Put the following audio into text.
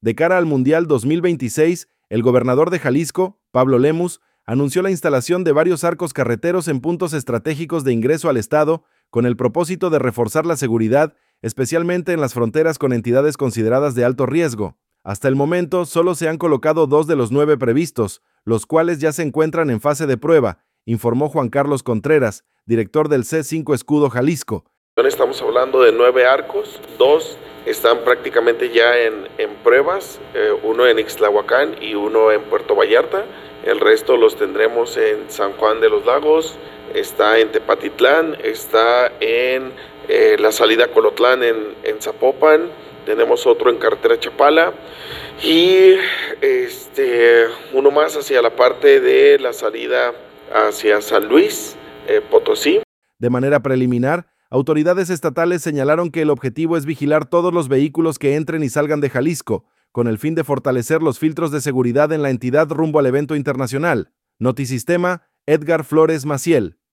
De cara al Mundial 2026, el gobernador de Jalisco, Pablo Lemus, anunció la instalación de varios arcos carreteros en puntos estratégicos de ingreso al estado, con el propósito de reforzar la seguridad, especialmente en las fronteras con entidades consideradas de alto riesgo. Hasta el momento, solo se han colocado 2 de los 9 previstos, los cuales ya se encuentran en fase de prueba, informó Juan Carlos Contreras, director del C5 Escudo Jalisco. Estamos hablando de 9 arcos, 2 están prácticamente ya en pruebas, uno en Ixtlahuacán y uno en Puerto Vallarta. El resto los tendremos en San Juan de los Lagos, está en Tepatitlán, está en la salida Colotlán en Zapopan, tenemos otro en carretera Chapala y uno más hacia la parte de la salida hacia San Luis, Potosí. De manera preliminar, autoridades estatales señalaron que el objetivo es vigilar todos los vehículos que entren y salgan de Jalisco, con el fin de fortalecer los filtros de seguridad en la entidad rumbo al evento internacional. Notisistema, Edgar Flores Maciel.